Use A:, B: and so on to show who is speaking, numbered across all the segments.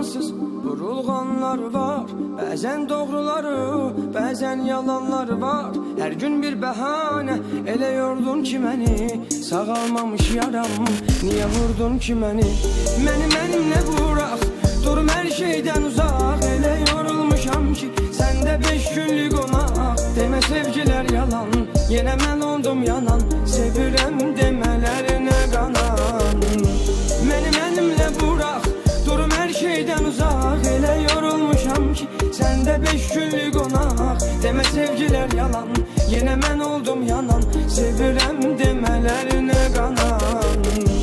A: amansız vurulğanlar var. Bəzən doğruları, bəzən yalanlar var. Hər gün bir bəhanə elə yordun ki məni. Sağalmamış yaram, niyə vurdun ki məni? Mənimlə bırax, durum hər şeydən uzaq. Elə yorulmuşam ki səndə 5 günlük qonaq. Demə sevgilər yalan, yenə mən oldum yanan. Sevirəm demələrinə qanan. Mənimlə bırax, durum hər şeydən uzaq. Elə yorulmuşam ki səndə 5 günlük qonaq. Demə sevgilər yalan, yenə mən oldum yanan. Sevirəm demələrinə qanan.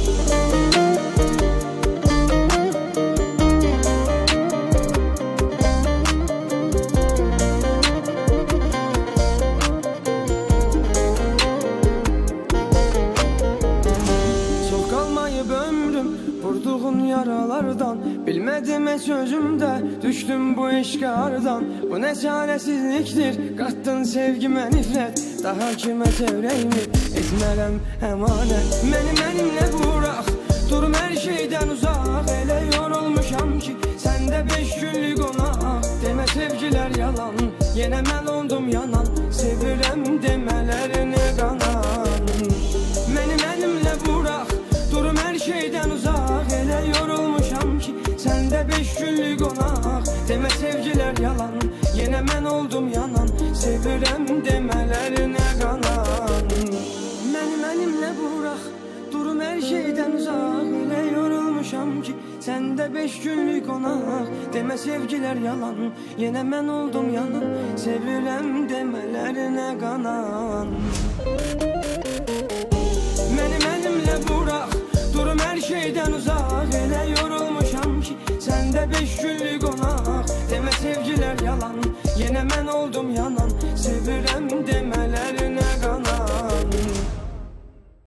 A: Vurduğun yaralardan, bilmədim heç özümdə. Düşdüm bu işqardan, bu nə çarəsizlikdir. Qatdın sevgimə nifrət, daha kimə çevrəyimi etmərəm əmanət. Mənimlə bırax, durum hər şeydən uzaq. Elə yorulmuşam ki səndə 5 günlük qonaq. Demə sevgilər yalan, yenə mən oldum yanan. Sevirəm demələrinə qanan. Mənimlə bırax, durum hər şeydən uzaq. Elə yorulmuşam ki səndə 5 günlük qonaq. Demə sevgilər yalan, yenə mən oldum yanan. Sevirəm demələrinə qanan. Mənimlə bırax, durum hər şeydən uzaq. Elə yorulmuşam ki səndə 5 günlük qonaq. Demə sevgilər yalan, yenə mən oldum yanan. Sevirəm demələrinə qanan. Mənimlə bırax, durum hər şeydən uzaq. Elə yorulmuşam ki səndə 5 günlük qonaq. Demə sevgilər yalan, yenə mən oldum yanan. Sevirəm demələrinə qanan.